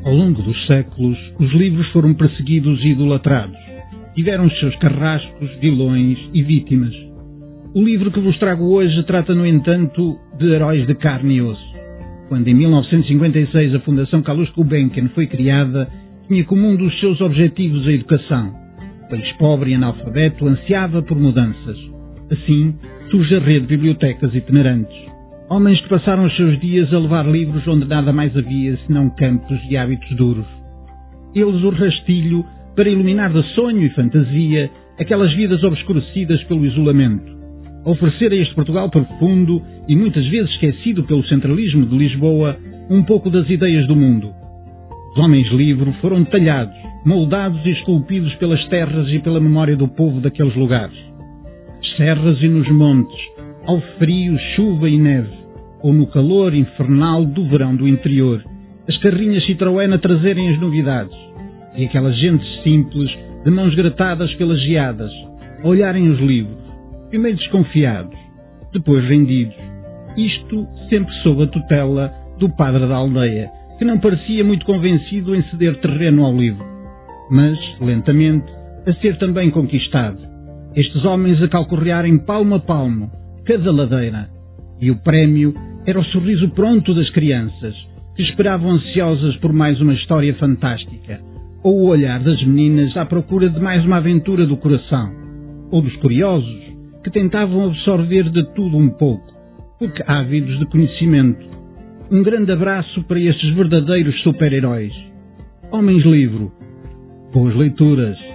Ao longo dos séculos, os livros foram perseguidos e idolatrados. Tiveram os seus carrascos, vilões e vítimas. O livro que vos trago hoje trata, no entanto, de heróis de carne e osso. Quando em 1956 a Fundação Calouste Gulbenkian foi criada, tinha como um dos seus objetivos a educação. O país pobre e analfabeto ansiava por mudanças. Assim, surge a rede de bibliotecas itinerantes. Homens que passaram os seus dias a levar livros onde nada mais havia senão campos e hábitos duros. Eles o rastilho para iluminar de sonho e fantasia aquelas vidas obscurecidas pelo isolamento. A oferecer a este Portugal profundo e muitas vezes esquecido pelo centralismo de Lisboa um pouco das ideias do mundo. Os homens-livro foram detalhados, moldados e esculpidos pelas terras e pela memória do povo daqueles lugares. Nas serras e nos montes, ao frio, chuva e neve, ou no calor infernal do verão do interior, as carrinhas Citroën a trazerem as novidades, e aquelas gentes simples, de mãos gratadas pelas geadas, a olharem os livros, primeiro desconfiados, depois rendidos, isto sempre sob a tutela do padre da aldeia, que não parecia muito convencido em ceder terreno ao livro, mas, lentamente, a ser também conquistado. Estes homens a calcorrearem palmo a palmo, cada ladeira, e o prémio era o sorriso pronto das crianças, que esperavam ansiosas por mais uma história fantástica, ou o olhar das meninas à procura de mais uma aventura do coração, ou dos curiosos, que tentavam absorver de tudo um pouco, porque ávidos de conhecimento. Um grande abraço para estes verdadeiros super-heróis. Homens-livro. Boas leituras.